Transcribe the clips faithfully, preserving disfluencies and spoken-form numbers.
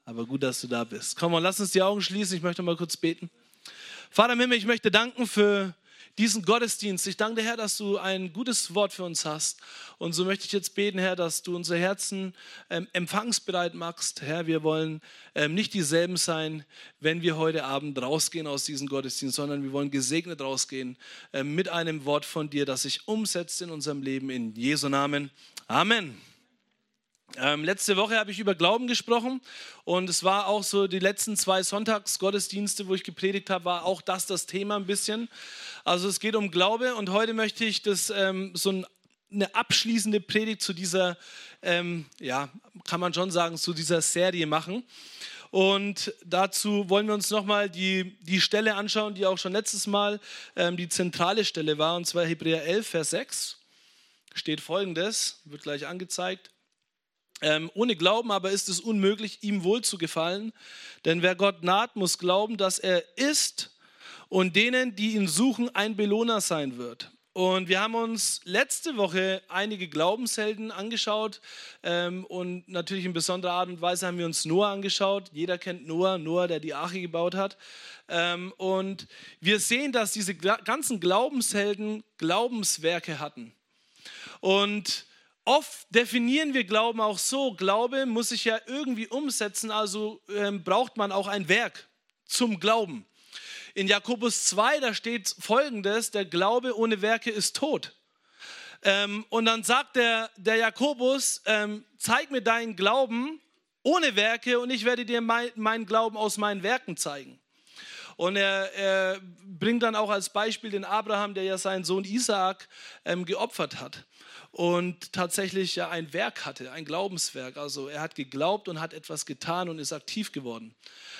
Aber gut, dass du da bist. Komm mal, lass uns die Augen schließen. Ich möchte mal kurz beten. Vater im Himmel, ich möchte danken für diesen Gottesdienst. Ich danke dir, Herr, dass du ein gutes Wort für uns hast. Und so möchte ich jetzt beten, Herr, dass du unsere Herzen ähm, empfangsbereit machst. Herr, wir wollen ähm, nicht dieselben sein, wenn wir heute Abend rausgehen aus diesem Gottesdienst, sondern wir wollen gesegnet rausgehen äh, mit einem Wort von dir, das sich umsetzt in unserem Leben. In Jesu Namen. Amen. Ähm, letzte Woche habe ich über Glauben gesprochen und es war auch so, die letzten zwei Sonntagsgottesdienste, wo ich gepredigt habe, war auch das das Thema ein bisschen. Also es geht um Glaube und heute möchte ich das ähm, so ein, eine abschließende Predigt zu dieser, ähm, ja, kann man schon sagen, zu dieser Serie machen. Und dazu wollen wir uns nochmal die, die Stelle anschauen, die auch schon letztes Mal ähm, die zentrale Stelle war, und zwar Hebräer elf, Vers sechs. Steht Folgendes, wird gleich angezeigt. Ähm, ohne Glauben aber ist es unmöglich, ihm wohl zu gefallen, denn wer Gott naht, muss glauben, dass er ist und denen, die ihn suchen, ein Belohner sein wird. Und wir haben uns letzte Woche einige Glaubenshelden angeschaut ähm, und natürlich in besonderer Art und Weise haben wir uns Noah angeschaut. Jeder kennt Noah, Noah, der die Arche gebaut hat. Ähm, und wir sehen, dass diese ganzen Glaubenshelden Glaubenswerke hatten. Und oft definieren wir Glauben auch so, Glaube muss sich ja irgendwie umsetzen, also ähm, braucht man auch ein Werk zum Glauben. In Jakobus zwei, da steht Folgendes, der Glaube ohne Werke ist tot. Ähm, und dann sagt der, der Jakobus, ähm, zeig mir deinen Glauben ohne Werke und ich werde dir mein, meinen Glauben aus meinen Werken zeigen. Und er, er bringt dann auch als Beispiel den Abraham, der ja seinen Sohn Isaak ähm, geopfert hat. Und tatsächlich ja ein Werk hatte, ein Glaubenswerk. Also er hat geglaubt und hat etwas getan und ist aktiv geworden.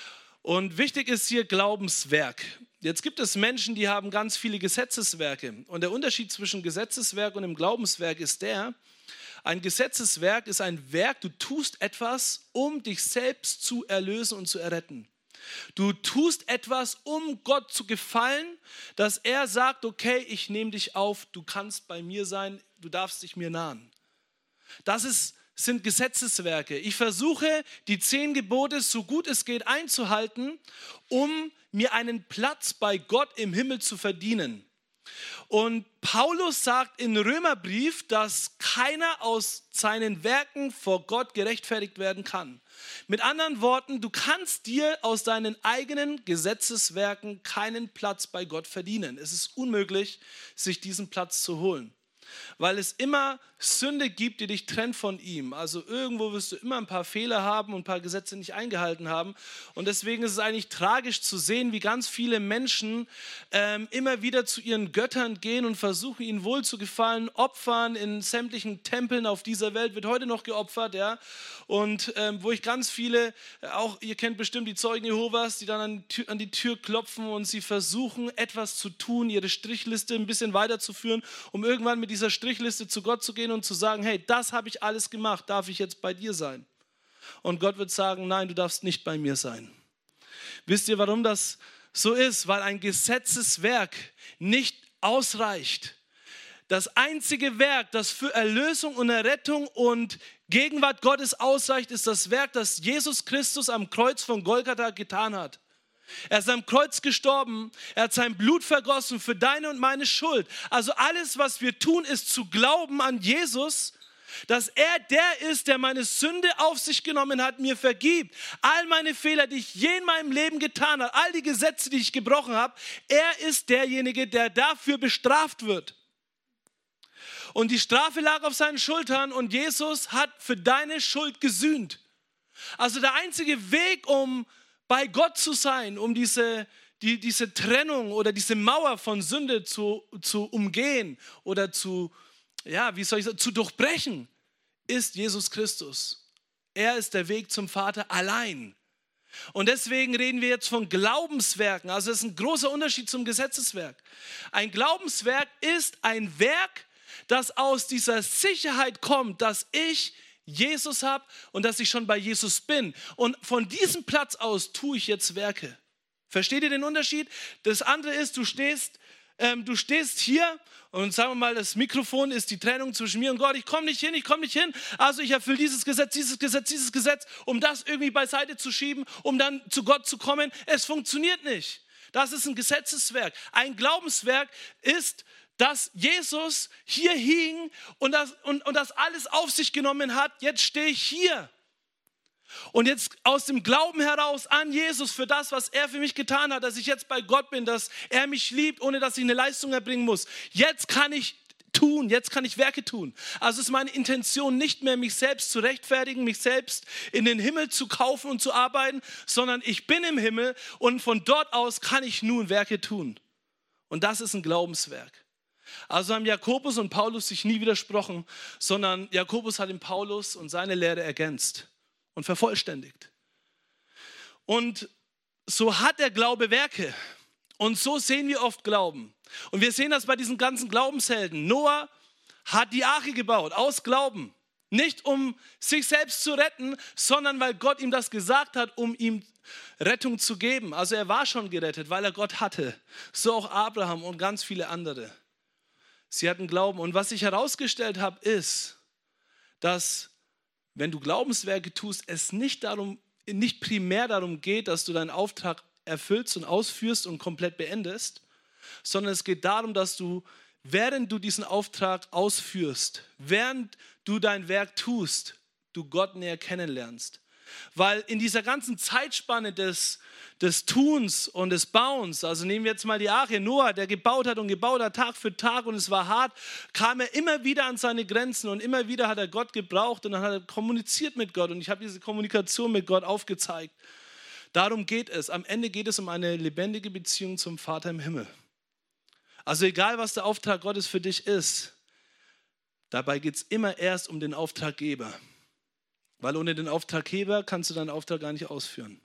Und wichtig ist hier Glaubenswerk. Jetzt gibt es Menschen, die haben ganz viele Gesetzeswerke. Und der Unterschied zwischen Gesetzeswerk und dem Glaubenswerk ist der, ein Gesetzeswerk ist ein Werk, du tust etwas, um dich selbst zu erlösen und zu erretten. Du tust etwas, um Gott zu gefallen, dass er sagt, okay, ich nehme dich auf, du kannst bei mir sein, du darfst dich mir nahen. Das ist, sind Gesetzeswerke. Ich versuche, die zehn Gebote so gut es geht einzuhalten, um mir einen Platz bei Gott im Himmel zu verdienen. Und Paulus sagt im Römerbrief, dass keiner aus seinen Werken vor Gott gerechtfertigt werden kann. Mit anderen Worten, du kannst dir aus deinen eigenen Gesetzeswerken keinen Platz bei Gott verdienen. Es ist unmöglich, sich diesen Platz zu holen, weil es immer Sünde gibt, die dich trennt von ihm. Also irgendwo wirst du immer ein paar Fehler haben und ein paar Gesetze nicht eingehalten haben. Und deswegen ist es eigentlich tragisch zu sehen, wie ganz viele Menschen ähm, immer wieder zu ihren Göttern gehen und versuchen, ihnen wohl zu gefallen, opfern. In sämtlichen Tempeln auf dieser Welt wird heute noch geopfert, ja. Und ähm, wo ich ganz viele, auch ihr kennt bestimmt die Zeugen Jehovas, die dann an die, Tür, an die Tür klopfen und sie versuchen, etwas zu tun, ihre Strichliste ein bisschen weiterzuführen, um irgendwann mit dieser Strichliste zu Gott zu gehen und zu sagen, hey, das habe ich alles gemacht, darf ich jetzt bei dir sein? Und Gott wird sagen, nein, du darfst nicht bei mir sein. Wisst ihr, warum das so ist? Weil ein Gesetzeswerk nicht ausreicht. Das einzige Werk, das für Erlösung und Errettung und Gegenwart Gottes ausreicht, ist das Werk, das Jesus Christus am Kreuz von Golgatha getan hat. Er ist am Kreuz gestorben, er hat sein Blut vergossen für deine und meine Schuld. Also alles, was wir tun, ist zu glauben an Jesus, dass er der ist, der meine Sünde auf sich genommen hat, mir vergibt. All meine Fehler, die ich je in meinem Leben getan habe, all die Gesetze, die ich gebrochen habe, er ist derjenige, der dafür bestraft wird. Und die Strafe lag auf seinen Schultern und Jesus hat für deine Schuld gesühnt. Also der einzige Weg, um bei Gott zu sein, um diese, die, diese Trennung oder diese Mauer von Sünde zu, zu umgehen oder zu, ja, wie soll ich sagen, zu durchbrechen, ist Jesus Christus. Er ist der Weg zum Vater allein. Und deswegen reden wir jetzt von Glaubenswerken. Also das ist ein großer Unterschied zum Gesetzeswerk. Ein Glaubenswerk ist ein Werk, das aus dieser Sicherheit kommt, dass ich Jesus habe und dass ich schon bei Jesus bin. Und von diesem Platz aus tue ich jetzt Werke. Versteht ihr den Unterschied? Das andere ist, du stehst ähm, du stehst hier und sagen wir mal, das Mikrofon ist die Trennung zwischen mir und Gott. Ich komme nicht hin, ich komme nicht hin. Also ich erfülle dieses Gesetz, dieses Gesetz, dieses Gesetz, um das irgendwie beiseite zu schieben, um dann zu Gott zu kommen. Es funktioniert nicht. Das ist ein Gesetzeswerk. Ein Glaubenswerk ist, dass Jesus hier hing und das, und, und das alles auf sich genommen hat. Jetzt stehe ich hier. Und jetzt aus dem Glauben heraus an Jesus für das, was er für mich getan hat, dass ich jetzt bei Gott bin, dass er mich liebt, ohne dass ich eine Leistung erbringen muss. Jetzt kann ich tun, jetzt kann ich Werke tun. Also ist meine Intention nicht mehr, mich selbst zu rechtfertigen, mich selbst in den Himmel zu kaufen und zu arbeiten, sondern ich bin im Himmel und von dort aus kann ich nun Werke tun. Und das ist ein Glaubenswerk. Also haben Jakobus und Paulus sich nie widersprochen, sondern Jakobus hat den Paulus und seine Lehre ergänzt und vervollständigt. Und so hat der Glaube Werke. Und so sehen wir oft Glauben. Und wir sehen das bei diesen ganzen Glaubenshelden. Noah hat die Arche gebaut, aus Glauben. Nicht um sich selbst zu retten, sondern weil Gott ihm das gesagt hat, um ihm Rettung zu geben. Also er war schon gerettet, weil er Gott hatte. So auch Abraham und ganz viele andere. Sie hatten Glauben. Und was ich herausgestellt habe, ist, dass wenn du Glaubenswerke tust, es nicht darum, nicht primär darum geht, dass du deinen Auftrag erfüllst und ausführst und komplett beendest, sondern es geht darum, dass du, während du diesen Auftrag ausführst, während du dein Werk tust, du Gott näher kennenlernst. Weil in dieser ganzen Zeitspanne des, des Tuns und des Bauens, also nehmen wir jetzt mal die Arche, Noah, der gebaut hat und gebaut hat, Tag für Tag und es war hart, kam er immer wieder an seine Grenzen und immer wieder hat er Gott gebraucht und dann hat er kommuniziert mit Gott und ich habe diese Kommunikation mit Gott aufgezeigt. Darum geht es. Am Ende geht es um eine lebendige Beziehung zum Vater im Himmel. Also egal, was der Auftrag Gottes für dich ist, dabei geht es immer erst um den Auftraggeber. Weil ohne den Auftraggeber kannst du deinen Auftrag gar nicht ausführen.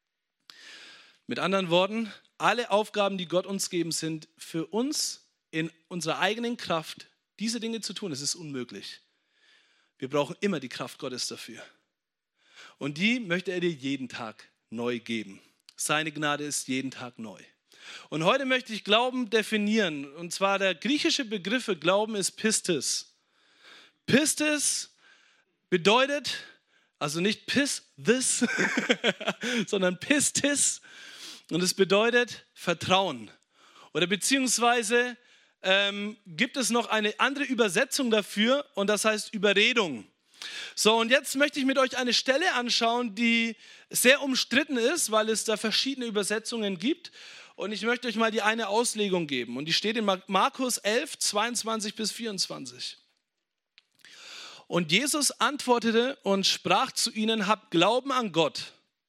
Mit anderen Worten, alle Aufgaben, die Gott uns geben, sind für uns in unserer eigenen Kraft, diese Dinge zu tun. Es ist unmöglich. Wir brauchen immer die Kraft Gottes dafür. Und die möchte er dir jeden Tag neu geben. Seine Gnade ist jeden Tag neu. Und heute möchte ich Glauben definieren. Und zwar der griechische Begriff für Glauben ist Pistis. Pistis bedeutet, also nicht piss this, sondern Pistis. Und es bedeutet Vertrauen. Oder beziehungsweise ähm, gibt es noch eine andere Übersetzung dafür und das heißt Überredung. So, und jetzt möchte ich mit euch eine Stelle anschauen, die sehr umstritten ist, weil es da verschiedene Übersetzungen gibt. Und ich möchte euch mal die eine Auslegung geben. Und die steht in Markus elf, zweiundzwanzig bis vierundzwanzig. Und Jesus antwortete und sprach zu ihnen, habt Glauben an Gott.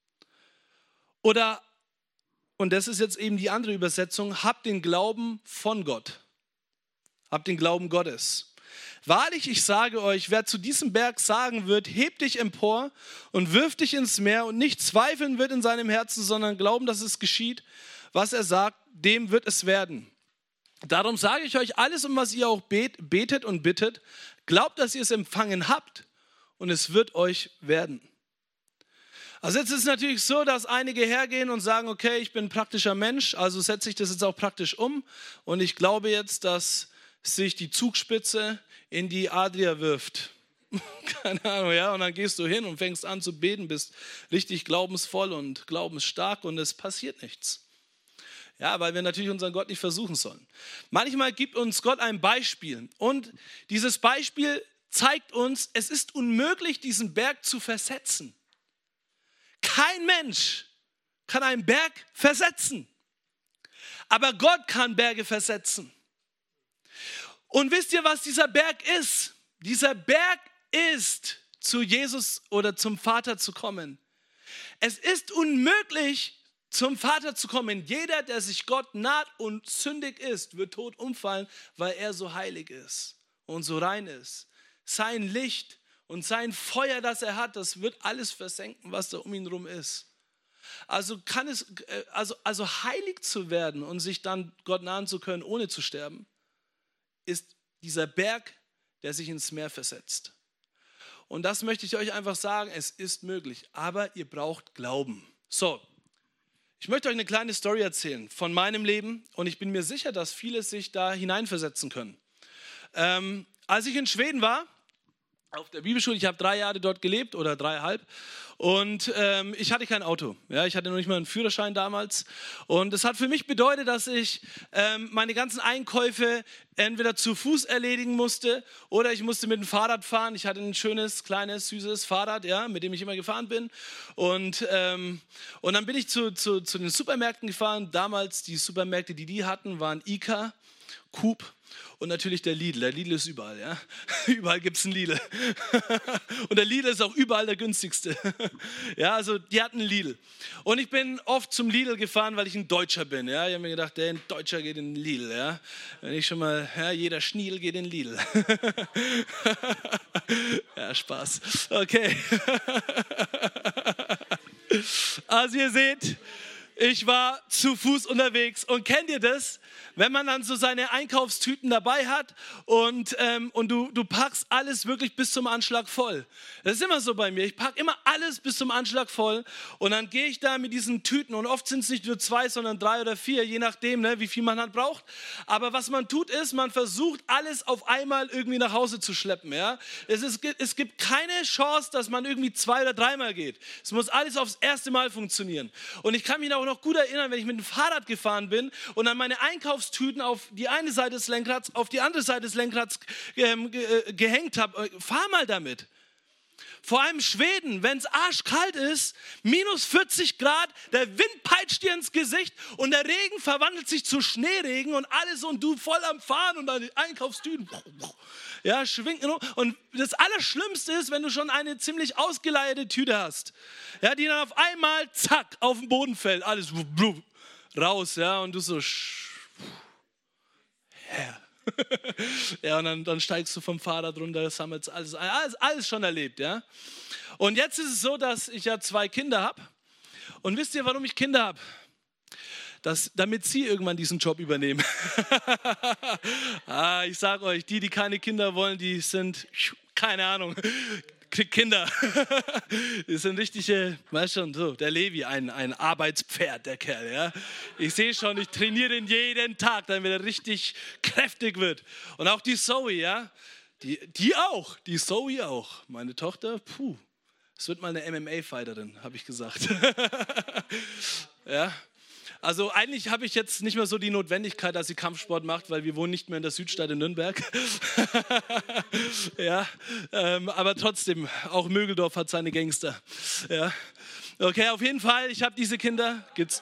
Oder, und das ist jetzt eben die andere Übersetzung, habt den Glauben von Gott. Habt den Glauben Gottes. Wahrlich, ich sage euch, wer zu diesem Berg sagen wird, heb dich empor und wirf dich ins Meer und nicht zweifeln wird in seinem Herzen, sondern glauben, dass es geschieht, was er sagt, dem wird es werden. Darum sage ich euch, alles, um was ihr auch betet und bittet, glaubt, dass ihr es empfangen habt und es wird euch werden. Also jetzt ist es natürlich so, dass einige hergehen und sagen, okay, ich bin ein praktischer Mensch, also setze ich das jetzt auch praktisch um und ich glaube jetzt, dass sich die Zugspitze in die Adria wirft. Keine Ahnung, ja, und dann gehst du hin und fängst an zu beten, bist richtig glaubensvoll und glaubensstark und es passiert nichts. Ja, weil wir natürlich unseren Gott nicht versuchen sollen. Manchmal gibt uns Gott ein Beispiel und dieses Beispiel zeigt uns, es ist unmöglich, diesen Berg zu versetzen. Kein Mensch kann einen Berg versetzen, aber Gott kann Berge versetzen. Und wisst ihr, was dieser Berg ist? Dieser Berg ist, zu Jesus oder zum Vater zu kommen. Es ist unmöglich, zum Vater zu kommen. Jeder, der sich Gott naht und sündig ist, wird tot umfallen, weil er so heilig ist und so rein ist. Sein Licht und sein Feuer, das er hat, das wird alles versenken, was da um ihn rum ist. Also kann es, also, also heilig zu werden und sich dann Gott nahen zu können, ohne zu sterben, ist dieser Berg, der sich ins Meer versetzt. Und das möchte ich euch einfach sagen, es ist möglich, aber ihr braucht Glauben. So, Ich möchte euch eine kleine Story erzählen von meinem Leben und ich bin mir sicher, dass viele sich da hineinversetzen können. Ähm, als ich in Schweden war, auf der Bibelschule, ich habe drei Jahre dort gelebt oder dreieinhalb und ähm, ich hatte kein Auto. Ja, ich hatte noch nicht mal einen Führerschein damals und es hat für mich bedeutet, dass ich ähm, meine ganzen Einkäufe entweder zu Fuß erledigen musste oder ich musste mit dem Fahrrad fahren. Ich hatte ein schönes, kleines, süßes Fahrrad, ja, mit dem ich immer gefahren bin und, ähm, und dann bin ich zu, zu, zu den Supermärkten gefahren. Damals die Supermärkte, die die hatten, waren ICA, Coop und natürlich der Lidl. Der Lidl ist überall, ja. Überall gibt es einen Lidl. Und der Lidl ist auch überall der günstigste. Ja, also die hatten einen Lidl. Und ich bin oft zum Lidl gefahren, weil ich ein Deutscher bin. Ja, ich habe mir gedacht, der ein Deutscher geht in den Lidl. Ja, wenn ich schon mal, ja, jeder Schniedel geht in den Lidl. Ja, Spaß. Okay. Also ihr seht, ich war zu Fuß unterwegs und kennt ihr das, wenn man dann so seine Einkaufstüten dabei hat und, ähm, und du, du packst alles wirklich bis zum Anschlag voll. Das ist immer so bei mir, ich packe immer alles bis zum Anschlag voll und dann gehe ich da mit diesen Tüten und oft sind es nicht nur zwei, sondern drei oder vier, je nachdem, ne, wie viel man halt braucht. Aber was man tut ist, man versucht alles auf einmal irgendwie nach Hause zu schleppen. Ja? Es, ist, es gibt keine Chance, dass man irgendwie zwei oder dreimal geht. Es muss alles aufs erste Mal funktionieren. Und ich kann mich auch noch gut erinnern, wenn ich mit dem Fahrrad gefahren bin und dann meine Einkaufstüten auf die eine Seite des Lenkrads, auf die andere Seite des Lenkrads ähm, ge- äh, gehängt habe. Fahr mal damit. Vor allem Schweden, wenn es arschkalt ist, minus vierzig Grad, der Wind peitscht dir ins Gesicht und der Regen verwandelt sich zu Schneeregen und alles und du voll am Fahren und deine Einkaufstüten, ja, schwingen. Und das Allerschlimmste ist, wenn du schon eine ziemlich ausgeleierte Tüte hast, ja, die dann auf einmal, zack, auf den Boden fällt, alles raus, ja, und du so, ja. Ja, und dann, dann steigst du vom Fahrrad runter, das haben wir jetzt alles, alles, alles schon erlebt, ja. Und jetzt ist es so, dass ich ja zwei Kinder habe. Und wisst ihr, warum ich Kinder habe? Das, damit sie irgendwann diesen Job übernehmen. Ah, ich sage euch, die, die keine Kinder wollen, die sind, keine Ahnung, Kinder. Das sind richtige, weißt schon, so, der Levi, ein, ein Arbeitspferd, der Kerl. Ja? Ich sehe schon, ich trainiere ihn jeden Tag, damit er richtig kräftig wird. Und auch die Zoe, ja, die, die auch, die Zoe auch. Meine Tochter, puh, es wird mal eine M M A-Fighterin, habe ich gesagt. Ja. Also eigentlich habe ich jetzt nicht mehr so die Notwendigkeit, dass sie Kampfsport macht, weil wir wohnen nicht mehr in der Südstadt in Nürnberg. Ja, ähm, aber trotzdem, auch Mögeldorf hat seine Gangster. Ja. Okay, auf jeden Fall, ich habe diese Kinder, gez-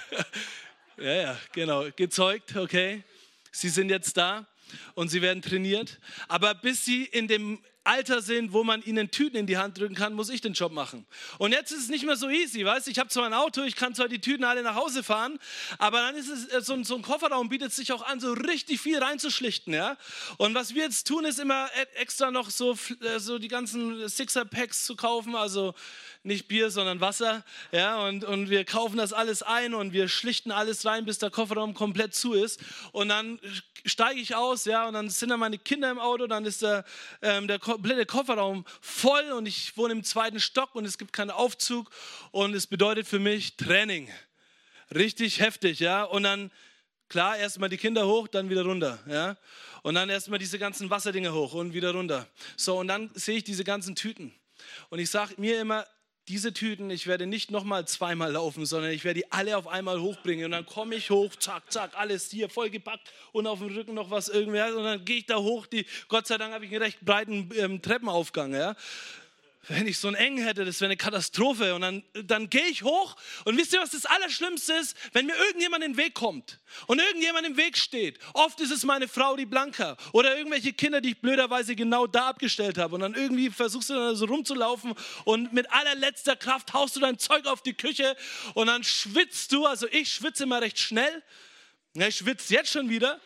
ja, ja, genau, gezeugt, okay. Sie sind jetzt da und sie werden trainiert, aber bis sie in dem Alter sind, wo man ihnen Tüten in die Hand drücken kann, muss ich den Job machen. Und jetzt ist es nicht mehr so easy, weißt du? Ich habe zwar ein Auto, ich kann zwar die Tüten alle nach Hause fahren, aber dann ist es, so ein, so ein Kofferraum bietet sich auch an, so richtig viel reinzuschlichten, ja? Und was wir jetzt tun, ist immer extra noch so, so die ganzen Sixer-Packs zu kaufen, also nicht Bier, sondern Wasser, ja? Und, und wir kaufen das alles ein und wir schlichten alles rein, bis der Kofferraum komplett zu ist. Und dann steige ich aus, ja, und dann sind da meine Kinder im Auto, dann ist der, ähm, der komplette Kofferraum voll und ich wohne im zweiten Stock und es gibt keinen Aufzug und es bedeutet für mich Training. Richtig heftig, ja, und dann, klar, erstmal die Kinder hoch, dann wieder runter, ja, und dann erstmal diese ganzen Wasserdinge hoch und wieder runter. So, und dann sehe ich diese ganzen Tüten und ich sage mir immer, diese Tüten, ich werde nicht nochmal zweimal laufen, sondern ich werde die alle auf einmal hochbringen. Und dann komme ich hoch, zack, zack, alles hier vollgepackt und auf dem Rücken noch was irgendwer. Und dann gehe ich da hoch, die, Gott sei Dank habe ich einen recht breiten ähm, Treppenaufgang, ja. Wenn ich so einen engen hätte, das wäre eine Katastrophe. Und dann, dann gehe ich hoch und wisst ihr, was das Allerschlimmste ist? Wenn mir irgendjemand in den Weg kommt und irgendjemand im Weg steht. Oft ist es meine Frau, die Blanca, oder irgendwelche Kinder, die ich blöderweise genau da abgestellt habe. Und dann irgendwie versuchst du dann so rumzulaufen und mit allerletzter Kraft haust du dein Zeug auf die Küche und dann schwitzt du. Also ich schwitze immer recht schnell. Ja, ich schwitze jetzt schon wieder.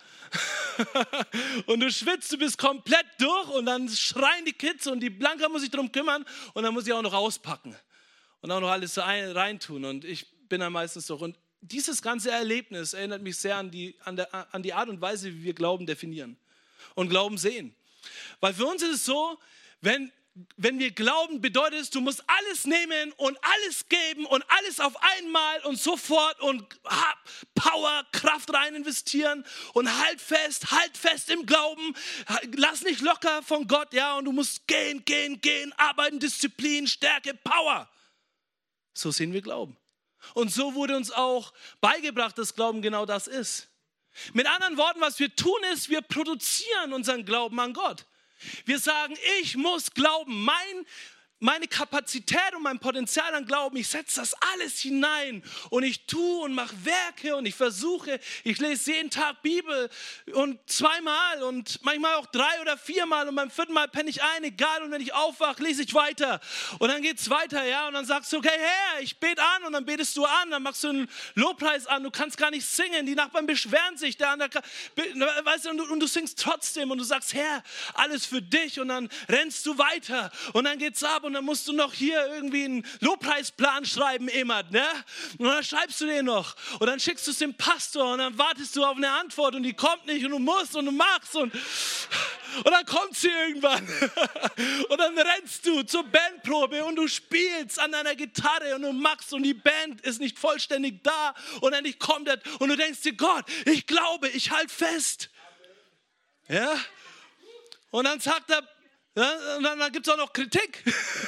Und du schwitzt, du bist komplett durch und dann schreien die Kids und die Blanca muss sich darum kümmern und dann muss ich auch noch auspacken und auch noch alles reintun und ich bin dann meistens so. Und dieses ganze Erlebnis erinnert mich sehr an die, an, der, an die Art und Weise, wie wir Glauben definieren und Glauben sehen. Weil für uns ist es so, wenn wenn wir glauben, bedeutet es, du musst alles nehmen und alles geben und alles auf einmal und sofort und Power, Kraft rein investieren und halt fest, halt fest im Glauben, lass nicht locker von Gott, ja, und du musst gehen, gehen, gehen, arbeiten, Disziplin, Stärke, Power. So sehen wir Glauben. Und so wurde uns auch beigebracht, dass Glauben genau das ist. Mit anderen Worten, was wir tun ist, wir produzieren unseren Glauben an Gott. Wir sagen, ich muss glauben, mein, meine Kapazität und mein Potenzial an Glauben, ich setze das alles hinein und ich tue und mache Werke und ich versuche, ich lese jeden Tag Bibel und zweimal und manchmal auch drei oder viermal und beim vierten Mal penne ich ein, egal, und wenn ich aufwache, lese ich weiter und dann geht es weiter, ja, und dann sagst du, okay, Herr, ich bete an und dann betest du an, dann machst du einen Lobpreis an, du kannst gar nicht singen, die Nachbarn beschweren sich, der andere, weißt du, und du, und du singst trotzdem und du sagst, Herr, alles für dich, und dann rennst du weiter und dann geht's ab und dann musst du noch hier irgendwie einen Lobpreisplan schreiben, immer, ne? Und dann schreibst du den noch und dann schickst du es dem Pastor und dann wartest du auf eine Antwort und die kommt nicht und du musst und du machst und, und dann kommt sie irgendwann und dann rennst du zur Bandprobe und du spielst an deiner Gitarre und du machst und die Band ist nicht vollständig da und endlich kommt er und du denkst dir, Gott, ich glaube, ich halte fest. Ja? Und dann sagt er, ja, und dann, dann gibt es auch noch Kritik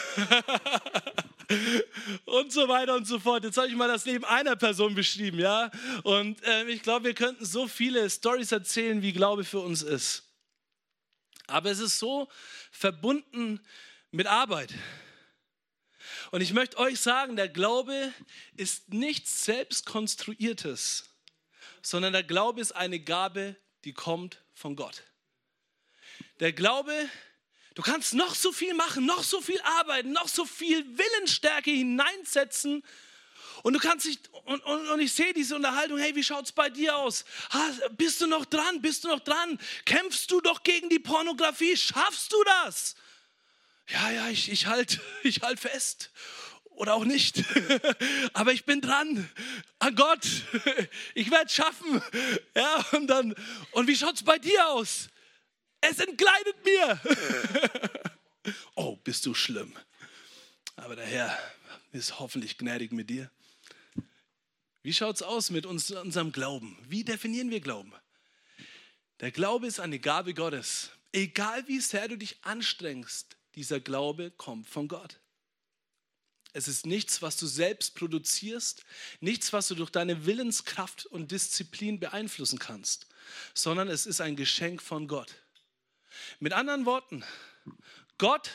und so weiter und so fort. Jetzt habe ich mal das Leben einer Person beschrieben, ja. Und äh, ich glaube, wir könnten so viele Storys erzählen, wie Glaube für uns ist. Aber es ist so verbunden mit Arbeit. Und ich möchte euch sagen, der Glaube ist nichts Selbstkonstruiertes, sondern der Glaube ist eine Gabe, die kommt von Gott. Der Glaube, du kannst noch so viel machen, noch so viel arbeiten, noch so viel Willensstärke hineinsetzen und du kannst dich, und, und, und ich sehe diese Unterhaltung, hey, wie schaut es bei dir aus? Ha, bist du noch dran, bist du noch dran? Kämpfst du doch gegen die Pornografie, schaffst du das? Ja, ja, ich, ich halte ich halt fest oder auch nicht, aber ich bin dran an Gott, ich werde es schaffen. Ja, und, dann, und wie schaut es bei dir aus? Es entgleitet mir. Oh, bist du schlimm. Aber der Herr ist hoffentlich gnädig mit dir. Wie schaut es aus mit uns, unserem Glauben? Wie definieren wir Glauben? Der Glaube ist eine Gabe Gottes. Egal wie sehr du dich anstrengst, dieser Glaube kommt von Gott. Es ist nichts, was du selbst produzierst, nichts, was du durch deine Willenskraft und Disziplin beeinflussen kannst, sondern es ist ein Geschenk von Gott. Mit anderen Worten, Gott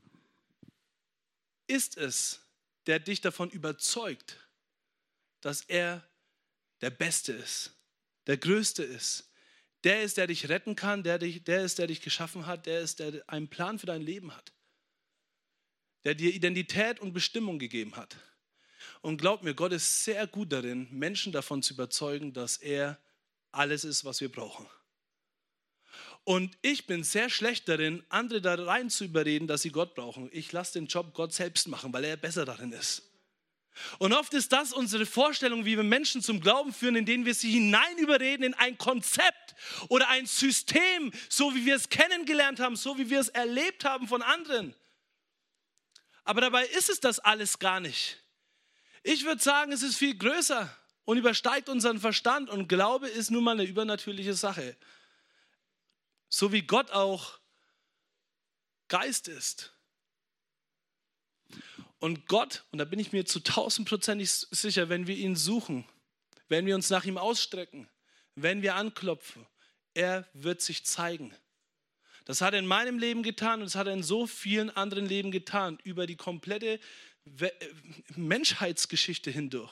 ist es, der dich davon überzeugt, dass er der Beste ist, der Größte ist. Der ist, der dich retten kann, der, dich, der ist, der dich geschaffen hat, der ist, der einen Plan für dein Leben hat, der dir Identität und Bestimmung gegeben hat. Und glaub mir, Gott ist sehr gut darin, Menschen davon zu überzeugen, dass er alles ist, was wir brauchen. Und ich bin sehr schlecht darin, andere da rein zu überreden, dass sie Gott brauchen. Ich lasse den Job Gott selbst machen, weil er besser darin ist. Und oft ist das unsere Vorstellung, wie wir Menschen zum Glauben führen, indem wir sie hinein überreden in ein Konzept oder ein System, so wie wir es kennengelernt haben, so wie wir es erlebt haben von anderen. Aber dabei ist es das alles gar nicht. Ich würde sagen, es ist viel größer und übersteigt unseren Verstand. Und Glaube ist nun mal eine übernatürliche Sache. So wie Gott auch Geist ist. Und Gott, und da bin ich mir zu tausendprozentig sicher, wenn wir ihn suchen, wenn wir uns nach ihm ausstrecken, wenn wir anklopfen, er wird sich zeigen. Das hat er in meinem Leben getan und das hat er in so vielen anderen Leben getan, über die komplette Menschheitsgeschichte hindurch.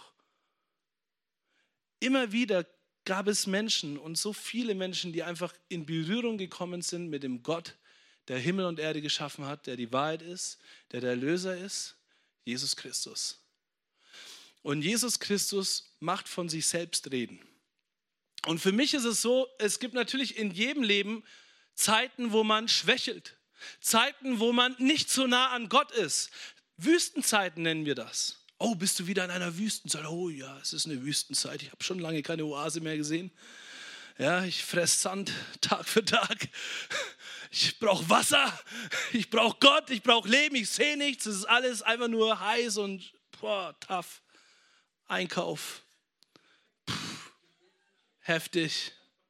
Immer wieder gab es Menschen und so viele Menschen, die einfach in Berührung gekommen sind mit dem Gott, der Himmel und Erde geschaffen hat, der die Wahrheit ist, der der Erlöser ist, Jesus Christus. Und Jesus Christus macht von sich selbst reden. Und für mich ist es so, es gibt natürlich in jedem Leben Zeiten, wo man schwächelt. Zeiten, wo man nicht so nah an Gott ist. Wüstenzeiten nennen wir das. Oh, bist du wieder in einer Wüstenzeit? Oh ja, es ist eine Wüstenzeit. Ich habe schon lange keine Oase mehr gesehen. Ja, ich fresse Sand Tag für Tag. ich brauche Wasser, ich brauche Gott, ich brauche Leben, ich sehe nichts. Es ist alles einfach nur heiß und boah, tough. Einkauf. Puh, heftig.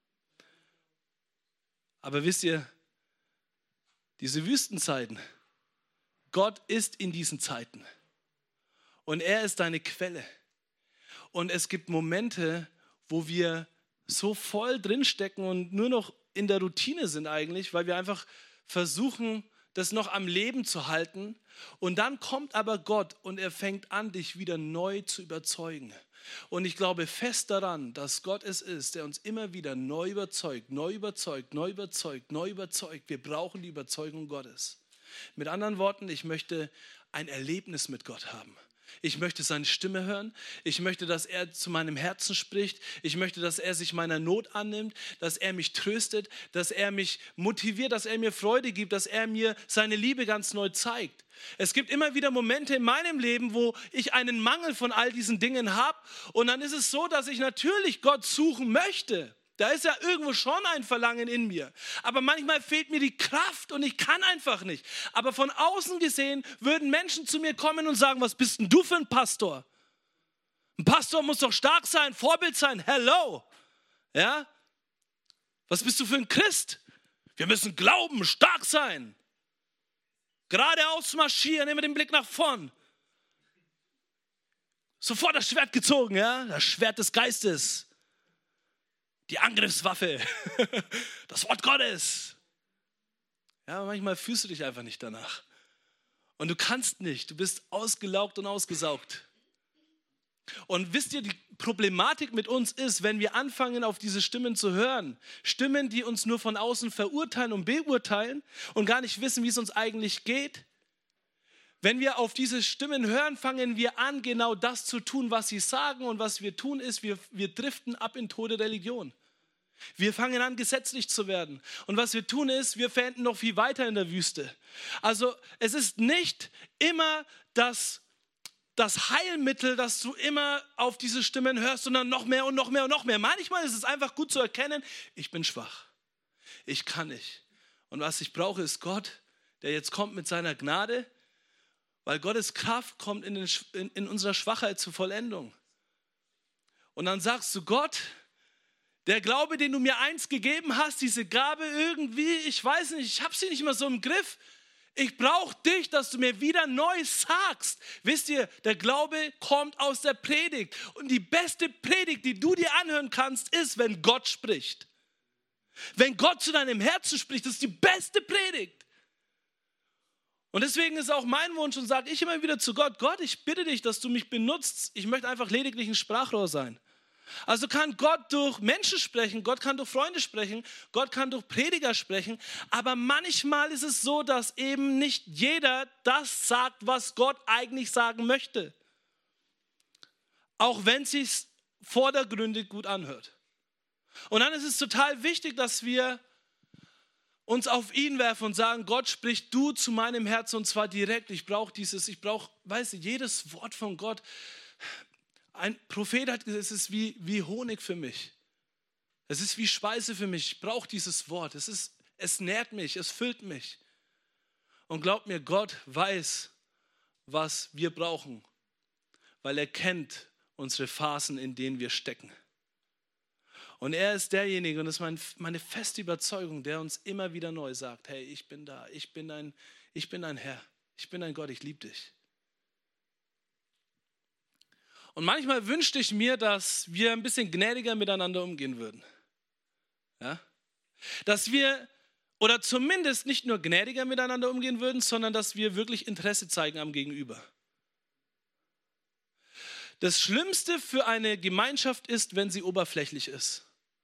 Aber wisst ihr, diese Wüstenzeiten, Gott ist in diesen Zeiten. Und er ist deine Quelle. Und es gibt Momente, wo wir so voll drinstecken und nur noch in der Routine sind eigentlich, weil wir einfach versuchen, das noch am Leben zu halten. Und dann kommt aber Gott und er fängt an, dich wieder neu zu überzeugen. Und ich glaube fest daran, dass Gott es ist, der uns immer wieder neu überzeugt, neu überzeugt, neu überzeugt, neu überzeugt. Wir brauchen die Überzeugung Gottes. Mit anderen Worten, ich möchte ein Erlebnis mit Gott haben. Ich möchte seine Stimme hören. Ich möchte, dass er zu meinem Herzen spricht. Ich möchte, dass er sich meiner Not annimmt, dass er mich tröstet, dass er mich motiviert, dass er mir Freude gibt, dass er mir seine Liebe ganz neu zeigt. Es gibt immer wieder Momente in meinem Leben, wo ich einen Mangel von all diesen Dingen habe. Und dann ist es so, dass ich natürlich Gott suchen möchte. Da ist ja irgendwo schon ein Verlangen in mir. Aber manchmal fehlt mir die Kraft und ich kann einfach nicht. Aber von außen gesehen würden Menschen zu mir kommen und sagen, was bist denn du für ein Pastor? Ein Pastor muss doch stark sein, Vorbild sein. Hello. Ja? Was bist du für ein Christ? Wir müssen glauben, stark sein. Geradeaus marschieren, immer den Blick nach vorn. Sofort das Schwert gezogen, ja? Das Schwert des Geistes. Die Angriffswaffe, das Wort Gottes. Ja, aber manchmal fühlst du dich einfach nicht danach. Und du kannst nicht, du bist ausgelaugt und ausgesaugt. Und wisst ihr, die Problematik mit uns ist, wenn wir anfangen, auf diese Stimmen zu hören, Stimmen, die uns nur von außen verurteilen und beurteilen und gar nicht wissen, wie es uns eigentlich geht. Wenn wir auf diese Stimmen hören, fangen wir an, genau das zu tun, was sie sagen. Und was wir tun, ist, wir, wir driften ab in tote Religion. Wir fangen an, gesetzlich zu werden. Und was wir tun, ist, wir verenden noch viel weiter in der Wüste. Also es ist nicht immer das, das Heilmittel, dass du immer auf diese Stimmen hörst, sondern noch mehr und noch mehr und noch mehr. Manchmal ist es einfach gut zu erkennen, ich bin schwach. Ich kann nicht. Und was ich brauche, ist Gott, der jetzt kommt mit seiner Gnade. Weil Gottes Kraft kommt in, den, in, in unserer Schwachheit zur Vollendung. Und dann sagst du, Gott, der Glaube, den du mir einst gegeben hast, diese Gabe irgendwie, ich weiß nicht, ich habe sie nicht mehr so im Griff. Ich brauche dich, dass du mir wieder neu sagst. Wisst ihr, der Glaube kommt aus der Predigt. Und die beste Predigt, die du dir anhören kannst, ist, wenn Gott spricht. Wenn Gott zu deinem Herzen spricht, das ist die beste Predigt. Und deswegen ist auch mein Wunsch und sage ich immer wieder zu Gott, Gott, ich bitte dich, dass du mich benutzt. Ich möchte einfach lediglich ein Sprachrohr sein. Also kann Gott durch Menschen sprechen, Gott kann durch Freunde sprechen, Gott kann durch Prediger sprechen. Aber manchmal ist es so, dass eben nicht jeder das sagt, was Gott eigentlich sagen möchte. Auch wenn es sich vordergründig gut anhört. Und dann ist es total wichtig, dass wir uns auf ihn werfen und sagen, Gott, sprich du zu meinem Herzen und zwar direkt. Ich brauche dieses, ich brauche, weißt du, jedes Wort von Gott. Ein Prophet hat gesagt, es ist wie, wie Honig für mich. Es ist wie Speise für mich. Ich brauche dieses Wort. Es ist, es nährt mich, es füllt mich. Und glaub mir, Gott weiß, was wir brauchen, weil er kennt unsere Phasen, in denen wir stecken. Und er ist derjenige, und das ist mein, meine feste Überzeugung, der uns immer wieder neu sagt, hey, ich bin da, ich bin dein, ich bin dein Herr, ich bin dein Gott, ich liebe dich. Und manchmal wünschte ich mir, dass wir ein bisschen gnädiger miteinander umgehen würden. Ja? Dass wir, oder zumindest nicht nur gnädiger miteinander umgehen würden, sondern dass wir wirklich Interesse zeigen am Gegenüber. Das Schlimmste für eine Gemeinschaft ist, wenn sie oberflächlich ist.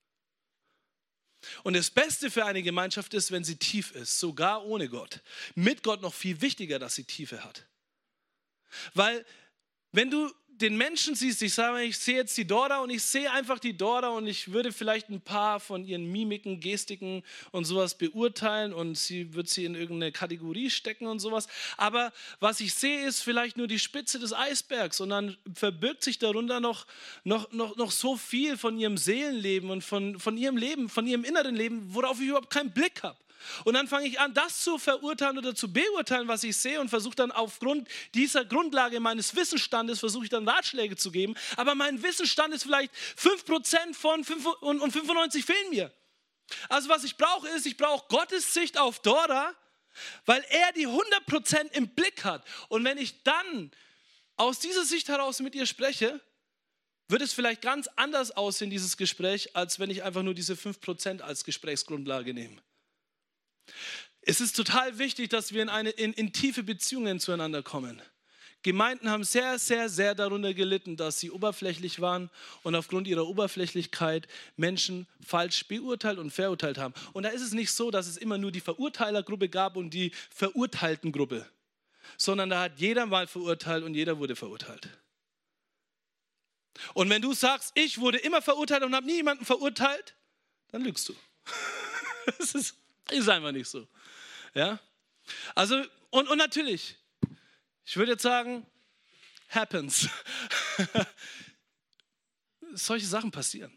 Und das Beste für eine Gemeinschaft ist, wenn sie tief ist, sogar ohne Gott. Mit Gott noch viel wichtiger, dass sie Tiefe hat. Weil wenn du den Menschen siehst, ich sage, ich sehe jetzt die Dora und ich sehe einfach die Dora und ich würde vielleicht ein paar von ihren Mimiken, Gestiken und sowas beurteilen und sie wird sie in irgendeine Kategorie stecken und sowas. Aber was ich sehe, ist vielleicht nur die Spitze des Eisbergs und dann verbirgt sich darunter noch, noch, noch, noch so viel von ihrem Seelenleben und von, von ihrem Leben, von ihrem inneren Leben, worauf ich überhaupt keinen Blick habe. Und dann fange ich an, das zu verurteilen oder zu beurteilen, was ich sehe und versuche dann aufgrund dieser Grundlage meines Wissensstandes, versuche ich dann Ratschläge zu geben. Aber mein Wissensstand ist vielleicht fünf Prozent von fünf und fünfundneunzig fehlen mir. Also was ich brauche ist, ich brauche Gottes Sicht auf Dora, weil er die hundert Prozent im Blick hat. Und wenn ich dann aus dieser Sicht heraus mit ihr spreche, wird es vielleicht ganz anders aussehen, dieses Gespräch, als wenn ich einfach nur diese fünf Prozent als Gesprächsgrundlage nehme. Es ist total wichtig, dass wir in, eine, in, in tiefe Beziehungen zueinander kommen. Gemeinden haben sehr, sehr, sehr darunter gelitten, dass sie oberflächlich waren und aufgrund ihrer Oberflächlichkeit Menschen falsch beurteilt und verurteilt haben. Und da ist es nicht so, dass es immer nur die Verurteilergruppe gab und die Verurteiltengruppe, sondern da hat jeder mal verurteilt und jeder wurde verurteilt. Und wenn du sagst, ich wurde immer verurteilt und habe nie jemanden verurteilt, dann lügst du. Das ist, ist einfach nicht so. Ja? Also, und, und natürlich, ich würde jetzt sagen, happens. Solche Sachen passieren.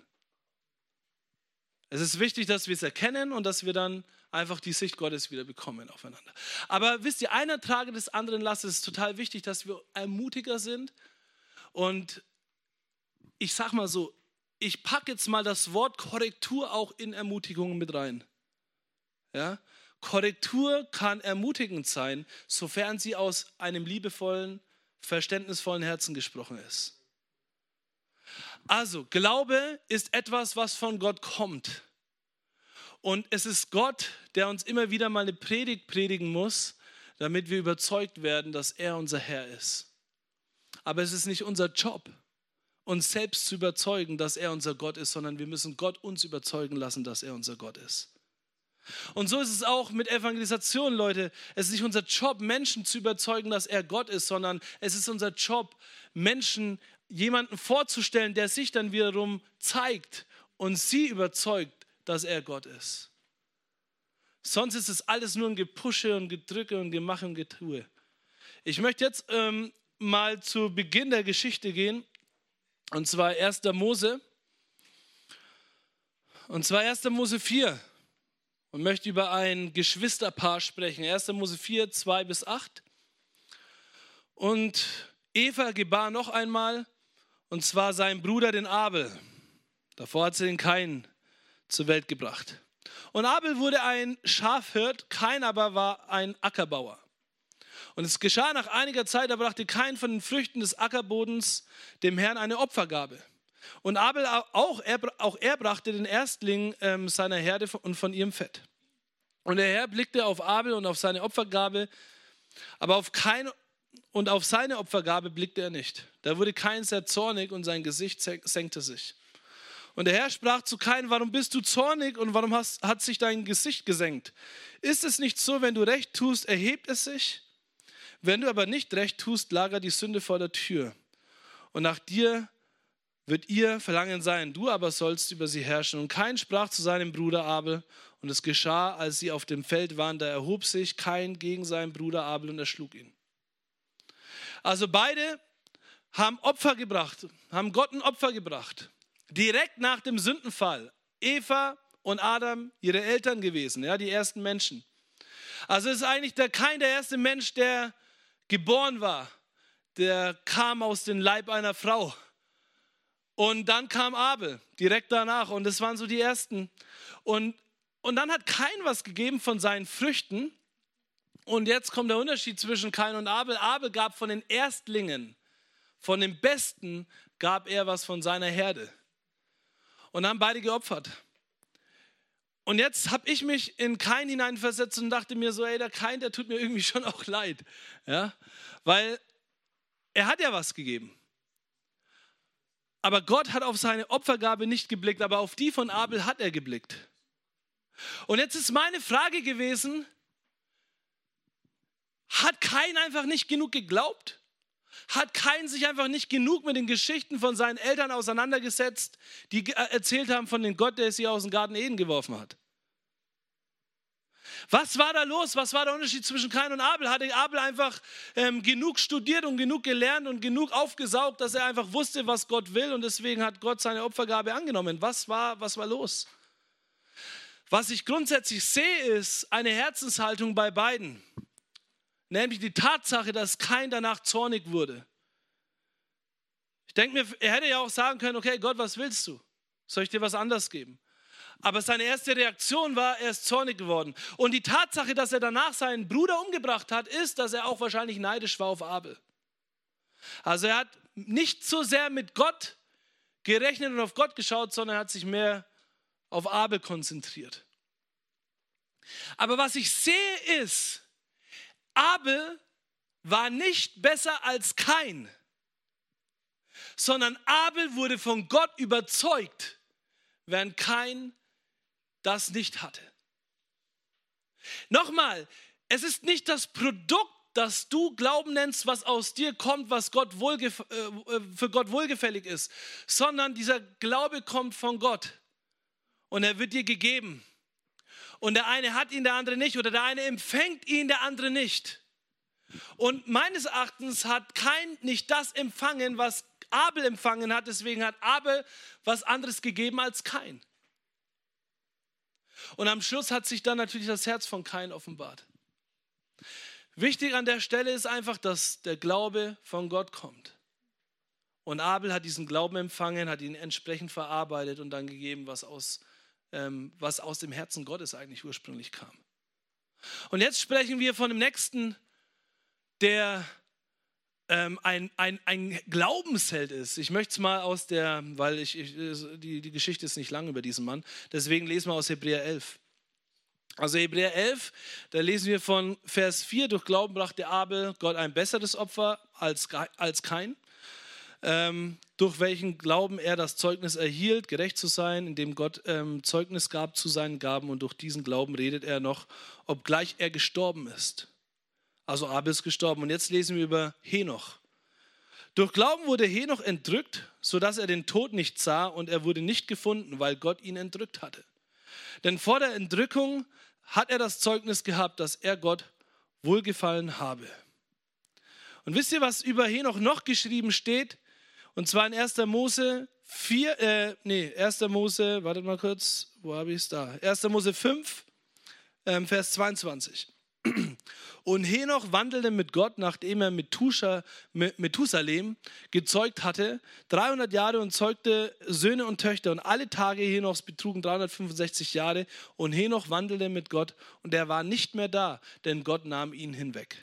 Es ist wichtig, dass wir es erkennen und dass wir dann einfach die Sicht Gottes wieder bekommen aufeinander. Aber wisst ihr, einer trage des anderen Laste. Es ist total wichtig, dass wir ermutiger sind. Und ich sag mal so, ich packe jetzt mal das Wort Korrektur auch in Ermutigungen mit rein. Ja? Korrektur kann ermutigend sein, sofern sie aus einem liebevollen, verständnisvollen Herzen gesprochen ist. Also, Glaube ist etwas, was von Gott kommt. Und es ist Gott, der uns immer wieder mal eine Predigt predigen muss, damit wir überzeugt werden, dass er unser Herr ist. Aber es ist nicht unser Job, uns selbst zu überzeugen, dass er unser Gott ist, sondern wir müssen Gott uns überzeugen lassen, dass er unser Gott ist. Und so ist es auch mit Evangelisation, Leute. Es ist nicht unser Job, Menschen zu überzeugen, dass er Gott ist, sondern es ist unser Job, Menschen jemanden vorzustellen, der sich dann wiederum zeigt und sie überzeugt, dass er Gott ist. Sonst ist es alles nur ein Gepusche und Gedrücke und Gemache und Getue. Ich möchte jetzt ähm, mal zu Beginn der Geschichte gehen, und zwar erster Mose, und zwar erster Mose vier. Und möchte über ein Geschwisterpaar sprechen. erster Mose vier, zwei bis acht. Und Eva gebar noch einmal, und zwar seinen Bruder, den Abel. Davor hat sie den Kain zur Welt gebracht. Und Abel wurde ein Schafhirt, Kain aber war ein Ackerbauer. Und es geschah nach einiger Zeit, da brachte Kain von den Früchten des Ackerbodens dem Herrn eine Opfergabe. Und Abel auch, er, auch er brachte den Erstling ähm, seiner Herde und von ihrem Fett. Und der Herr blickte auf Abel und auf seine Opfergabe, aber auf Kain und auf seine Opfergabe blickte er nicht. Da wurde Kain sehr zornig und sein Gesicht senkte sich. Und der Herr sprach zu Kain: Warum bist du zornig und warum hast, hat sich dein Gesicht gesenkt? Ist es nicht so, wenn du recht tust, erhebt es sich? Wenn du aber nicht recht tust, lagert die Sünde vor der Tür. Und nach dir wird ihr Verlangen sein, du aber sollst über sie herrschen. Und Kain sprach zu seinem Bruder Abel, und es geschah, als sie auf dem Feld waren, da erhob sich Kain gegen seinen Bruder Abel und erschlug ihn. Also beide haben Opfer gebracht, haben Gott ein Opfer gebracht. Direkt nach dem Sündenfall. Eva und Adam, ihre Eltern gewesen, ja, die ersten Menschen. Also ist eigentlich der Kain der erste Mensch, der geboren war. Der kam aus dem Leib einer Frau. Und dann kam Abel, direkt danach. Und das waren so die ersten. Und, und dann hat Kain was gegeben von seinen Früchten. Und jetzt kommt der Unterschied zwischen Kain und Abel. Abel gab von den Erstlingen, von dem Besten, gab er was von seiner Herde. Und haben beide geopfert. Und jetzt habe ich mich in Kain hineinversetzt und dachte mir so, ey, der Kain, der tut mir irgendwie schon auch leid. Ja? Weil er hat ja was gegeben. Aber Gott hat auf seine Opfergabe nicht geblickt, aber auf die von Abel hat er geblickt. Und jetzt ist meine Frage gewesen, hat Kain einfach nicht genug geglaubt? Hat Kain sich einfach nicht genug mit den Geschichten von seinen Eltern auseinandergesetzt, die erzählt haben von dem Gott, der sie aus dem Garten Eden geworfen hat? Was war da los? Was war der Unterschied zwischen Kain und Abel? Hatte Abel einfach ähm, genug studiert und genug gelernt und genug aufgesaugt, dass er einfach wusste, was Gott will, und deswegen hat Gott seine Opfergabe angenommen? Was war, was war los? Was ich grundsätzlich sehe, ist eine Herzenshaltung bei beiden. Nämlich die Tatsache, dass Kain danach zornig wurde. Ich denke mir, er hätte ja auch sagen können, okay, Gott, was willst du? Soll ich dir was anderes geben? Aber seine erste Reaktion war, er ist zornig geworden. Und die Tatsache, dass er danach seinen Bruder umgebracht hat, ist, dass er auch wahrscheinlich neidisch war auf Abel. Also er hat nicht so sehr mit Gott gerechnet und auf Gott geschaut, sondern er hat sich mehr auf Abel konzentriert. Aber was ich sehe ist, Abel war nicht besser als Kain, sondern Abel wurde von Gott überzeugt, während Kain das nicht hatte. Nochmal, es ist nicht das Produkt, das du Glauben nennst, was aus dir kommt, was Gott wohlgef- äh, für Gott wohlgefällig ist, sondern dieser Glaube kommt von Gott und er wird dir gegeben. Und der eine hat ihn, der andere nicht, oder der eine empfängt ihn, der andere nicht. Und meines Erachtens hat Kain nicht das empfangen, was Abel empfangen hat, deswegen hat Abel was anderes gegeben als Kain. Und am Schluss hat sich dann natürlich das Herz von Kain offenbart. Wichtig an der Stelle ist einfach, dass der Glaube von Gott kommt. Und Abel hat diesen Glauben empfangen, hat ihn entsprechend verarbeitet und dann gegeben, was aus, ähm, was aus dem Herzen Gottes eigentlich ursprünglich kam. Und jetzt sprechen wir von dem Nächsten, der ähm, ein, ein, ein Glaubensheld ist. Ich möchte es mal aus der, weil ich, ich, die, die Geschichte ist nicht lang über diesen Mann, deswegen lesen wir aus Hebräer elf. Also Hebräer elf, da lesen wir von Vers vier, durch Glauben brachte Abel Gott ein besseres Opfer als, als Kain, ähm, durch welchen Glauben er das Zeugnis erhielt, gerecht zu sein, indem Gott ähm, Zeugnis gab zu seinen Gaben, und durch diesen Glauben redet er noch, obgleich er gestorben ist. Also Abel ist gestorben. Und jetzt lesen wir über Henoch. Durch Glauben wurde Henoch entrückt, sodass er den Tod nicht sah, und er wurde nicht gefunden, weil Gott ihn entrückt hatte. Denn vor der Entrückung hat er das Zeugnis gehabt, dass er Gott wohlgefallen habe. Und wisst ihr, was über Henoch noch geschrieben steht? Und zwar in erster Mose vier, äh, nee, erster Mose, wartet mal kurz, wo habe ich es da? erster Mose fünf, ähm, Vers zweiundzwanzig. Und Henoch wandelte mit Gott, nachdem er Methusa, Methusalem gezeugt hatte, dreihundert Jahre, und zeugte Söhne und Töchter. Und alle Tage Henochs betrugen dreihundertfünfundsechzig Jahre. Und Henoch wandelte mit Gott, und er war nicht mehr da, denn Gott nahm ihn hinweg.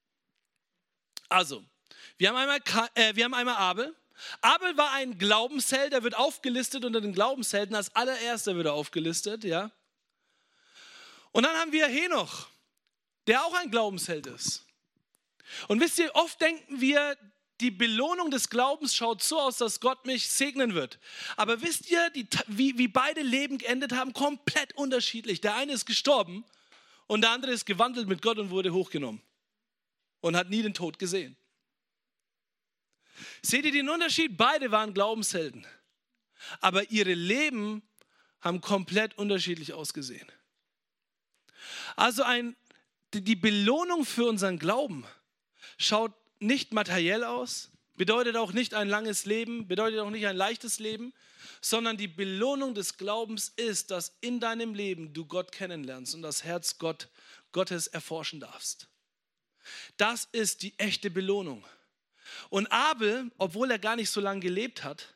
Also, wir haben einmal, äh, wir haben einmal Abel. Abel war ein Glaubensheld, er wird aufgelistet unter den Glaubenshelden. Als allererster wird er aufgelistet, ja. Und dann haben wir Henoch, der auch ein Glaubensheld ist. Und wisst ihr, oft denken wir, die Belohnung des Glaubens schaut so aus, dass Gott mich segnen wird. Aber wisst ihr, die, wie, wie beide Leben geendet haben, komplett unterschiedlich. Der eine ist gestorben und der andere ist gewandelt mit Gott und wurde hochgenommen und hat nie den Tod gesehen. Seht ihr den Unterschied? Beide waren Glaubenshelden, aber ihre Leben haben komplett unterschiedlich ausgesehen. Also ein Die Belohnung für unseren Glauben schaut nicht materiell aus, bedeutet auch nicht ein langes Leben, bedeutet auch nicht ein leichtes Leben, sondern die Belohnung des Glaubens ist, dass in deinem Leben du Gott kennenlernst und das Herz Gott, Gottes erforschen darfst. Das ist die echte Belohnung. Und Abel, obwohl er gar nicht so lange gelebt hat,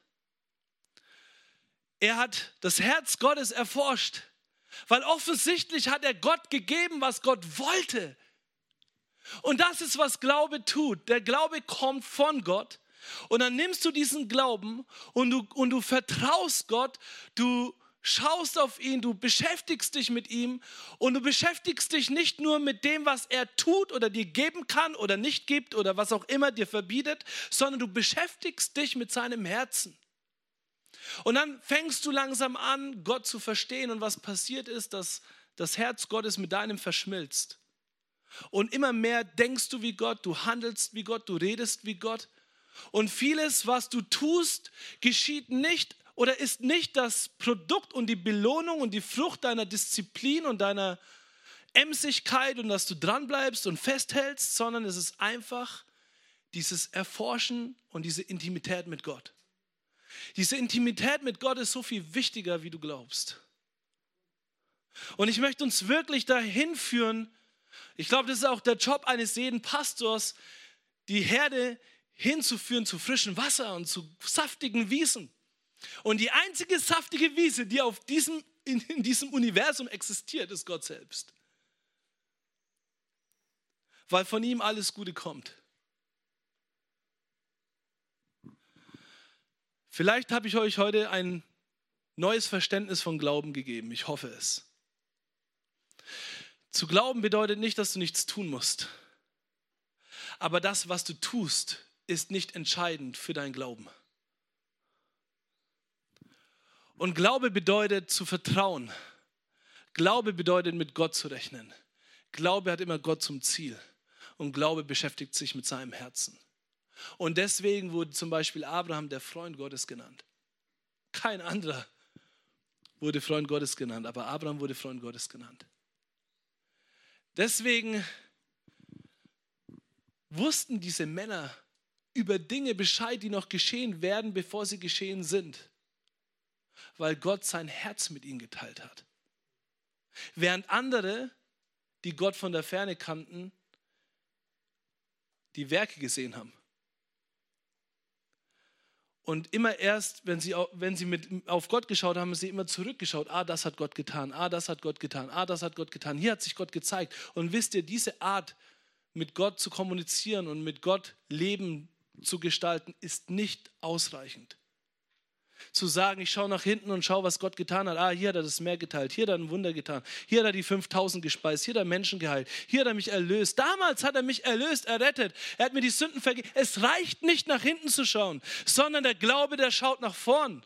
er hat das Herz Gottes erforscht. Weil offensichtlich hat er Gott gegeben, was Gott wollte. Und das ist, was Glaube tut. Der Glaube kommt von Gott. Und dann nimmst du diesen Glauben und du, und du vertraust Gott. Du schaust auf ihn, du beschäftigst dich mit ihm. Und du beschäftigst dich nicht nur mit dem, was er tut oder dir geben kann oder nicht gibt oder was auch immer dir verbietet, sondern du beschäftigst dich mit seinem Herzen. Und dann fängst du langsam an, Gott zu verstehen. Und was passiert ist, dass das Herz Gottes mit deinem verschmilzt. Und immer mehr denkst du wie Gott, du handelst wie Gott, du redest wie Gott. Und vieles, was du tust, geschieht nicht oder ist nicht das Produkt und die Belohnung und die Frucht deiner Disziplin und deiner Emsigkeit und dass du dranbleibst und festhältst, sondern es ist einfach dieses Erforschen und diese Intimität mit Gott. Diese Intimität mit Gott ist so viel wichtiger, wie du glaubst. Und ich möchte uns wirklich dahin führen, ich glaube, das ist auch der Job eines jeden Pastors, die Herde hinzuführen zu frischem Wasser und zu saftigen Wiesen. Und die einzige saftige Wiese, die auf diesem, in, in diesem Universum existiert, ist Gott selbst. Weil von ihm alles Gute kommt. Vielleicht habe ich euch heute ein neues Verständnis von Glauben gegeben. Ich hoffe es. Zu glauben bedeutet nicht, dass du nichts tun musst. Aber das, was du tust, ist nicht entscheidend für deinen Glauben. Und Glaube bedeutet zu vertrauen. Glaube bedeutet, mit Gott zu rechnen. Glaube hat immer Gott zum Ziel. Und Glaube beschäftigt sich mit seinem Herzen. Und deswegen wurde zum Beispiel Abraham der Freund Gottes genannt. Kein anderer wurde Freund Gottes genannt, aber Abraham wurde Freund Gottes genannt. Deswegen wussten diese Männer über Dinge Bescheid, die noch geschehen werden, bevor sie geschehen sind. Weil Gott sein Herz mit ihnen geteilt hat. Während andere, die Gott von der Ferne kannten, die Werke gesehen haben. Und immer erst, wenn sie, wenn sie mit, auf Gott geschaut haben, haben sie immer zurückgeschaut. Ah, das hat Gott getan. Ah, das hat Gott getan. Ah, das hat Gott getan. Hier hat sich Gott gezeigt. Und wisst ihr, diese Art, mit Gott zu kommunizieren und mit Gott Leben zu gestalten, ist nicht ausreichend. Zu sagen, ich schaue nach hinten und schaue, was Gott getan hat. Ah, hier hat er das Meer geteilt, hier hat er ein Wunder getan, hier hat er die fünftausend gespeist, hier hat er Menschen geheilt, hier hat er mich erlöst. Damals hat er mich erlöst, errettet, er hat mir die Sünden vergeben. Es reicht nicht, nach hinten zu schauen, sondern der Glaube, der schaut nach vorn.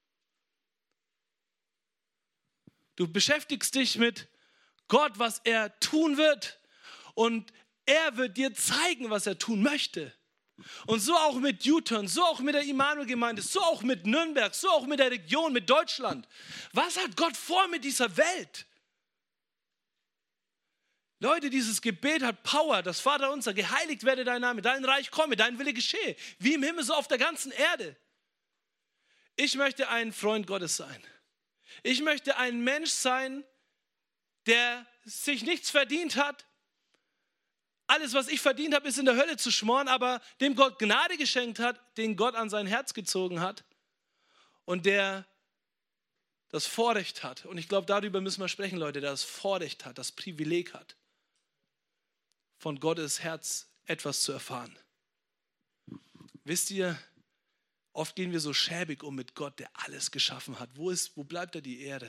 Du beschäftigst dich mit Gott, was er tun wird, und er wird dir zeigen, was er tun möchte. Und so auch mit U-Turn, so auch mit der Immanuel-Gemeinde, so auch mit Nürnberg, so auch mit der Region, mit Deutschland. Was hat Gott vor mit dieser Welt? Leute, dieses Gebet hat Power. Das Vaterunser, geheiligt werde dein Name, dein Reich komme, dein Wille geschehe, wie im Himmel, so auf der ganzen Erde. Ich möchte ein Freund Gottes sein. Ich möchte ein Mensch sein, der sich nichts verdient hat. Alles, was ich verdient habe, ist in der Hölle zu schmoren, aber dem Gott Gnade geschenkt hat, den Gott an sein Herz gezogen hat und der das Vorrecht hat. Und ich glaube, darüber müssen wir sprechen, Leute, der das Vorrecht hat, das Privileg hat, von Gottes Herz etwas zu erfahren. Wisst ihr, oft gehen wir so schäbig um mit Gott, der alles geschaffen hat. Wo ist, wo bleibt da die Erde?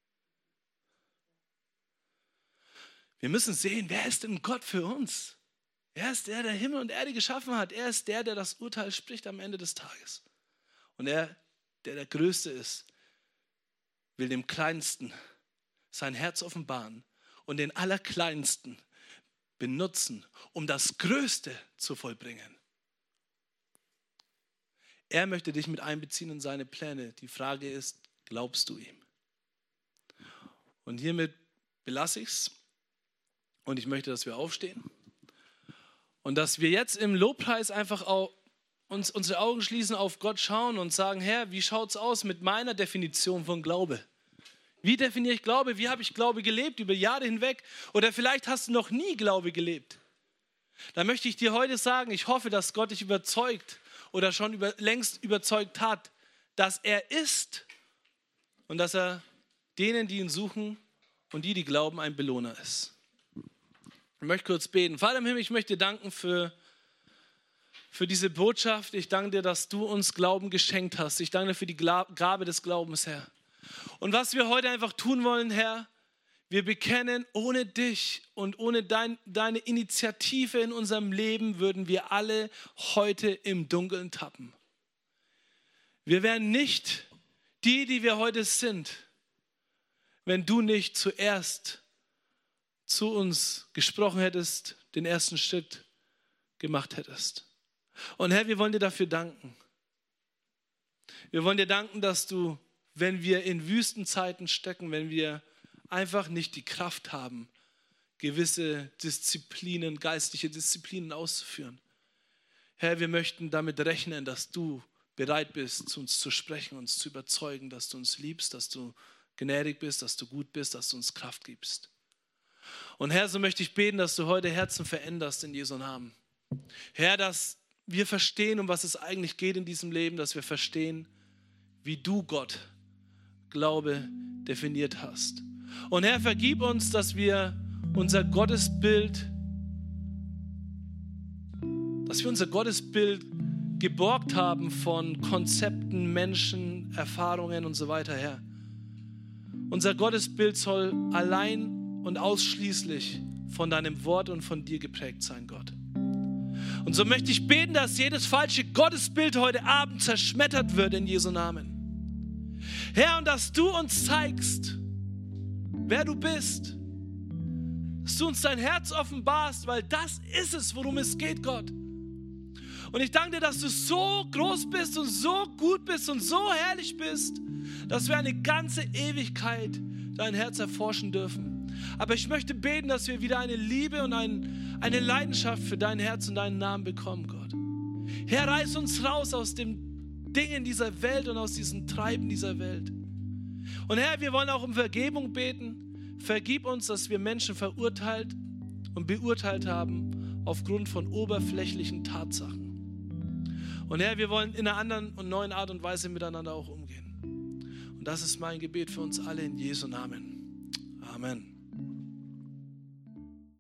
Wir müssen sehen, wer ist denn Gott für uns? Er ist der, der Himmel und Erde geschaffen hat. Er ist der, der das Urteil spricht am Ende des Tages. Und er, der der Größte ist, will dem Kleinsten sein Herz offenbaren und den Allerkleinsten benutzen, um das Größte zu vollbringen. Er möchte dich mit einbeziehen in seine Pläne. Die Frage ist, glaubst du ihm? Und hiermit belasse ich es. Und ich möchte, dass wir aufstehen. Und dass wir jetzt im Lobpreis einfach auch uns unsere Augen schließen, auf Gott schauen und sagen, Herr, wie schaut es aus mit meiner Definition von Glaube? Wie definiere ich Glaube? Wie habe ich Glaube gelebt über Jahre hinweg? Oder vielleicht hast du noch nie Glaube gelebt. Da möchte ich dir heute sagen, ich hoffe, dass Gott dich überzeugt oder schon über, längst überzeugt hat, dass er ist und dass er denen, die ihn suchen und die, die glauben, ein Belohner ist. Ich möchte kurz beten. Vater im Himmel, ich möchte dir danken für, für diese Botschaft. Ich danke dir, dass du uns Glauben geschenkt hast. Ich danke dir für die Gabe des Glaubens, Herr. Und was wir heute einfach tun wollen, Herr, wir bekennen, ohne dich und ohne dein, deine Initiative in unserem Leben würden wir alle heute im Dunkeln tappen. Wir wären nicht die, die wir heute sind, wenn du nicht zuerst zu uns gesprochen hättest, den ersten Schritt gemacht hättest. Und Herr, wir wollen dir dafür danken. Wir wollen dir danken, dass du, wenn wir in Wüstenzeiten stecken, wenn wir einfach nicht die Kraft haben, gewisse Disziplinen, geistliche Disziplinen auszuführen. Herr, wir möchten damit rechnen, dass du bereit bist, zu uns zu sprechen, uns zu überzeugen, dass du uns liebst, dass du gnädig bist, dass du gut bist, dass du uns Kraft gibst. Und Herr, so möchte ich beten, dass du heute Herzen veränderst in Jesu Namen. Herr, dass wir verstehen, um was es eigentlich geht in diesem Leben, dass wir verstehen, wie du, Gott, Glaube definiert hast. Und Herr, vergib uns, dass wir unser Gottesbild, dass wir unser Gottesbild geborgt haben von Konzepten, Menschen, Erfahrungen und so weiter, Herr. Unser Gottesbild soll allein und ausschließlich von deinem Wort und von dir geprägt sein, Gott. Und so möchte ich beten, dass jedes falsche Gottesbild heute Abend zerschmettert wird in Jesu Namen. Herr, und dass du uns zeigst, wer du bist. Dass du uns dein Herz offenbarst, weil das ist es, worum es geht, Gott. Und ich danke dir, dass du so groß bist und so gut bist und so herrlich bist, dass wir eine ganze Ewigkeit dein Herz erforschen dürfen. Aber ich möchte beten, dass wir wieder eine Liebe und ein, eine Leidenschaft für dein Herz und deinen Namen bekommen, Gott. Herr, reiß uns raus aus den Dingen dieser Welt und aus diesem Treiben dieser Welt. Und Herr, wir wollen auch um Vergebung beten. Vergib uns, dass wir Menschen verurteilt und beurteilt haben aufgrund von oberflächlichen Tatsachen. Und Herr, wir wollen in einer anderen und neuen Art und Weise miteinander auch umgehen. Und das ist mein Gebet für uns alle in Jesu Namen. Amen.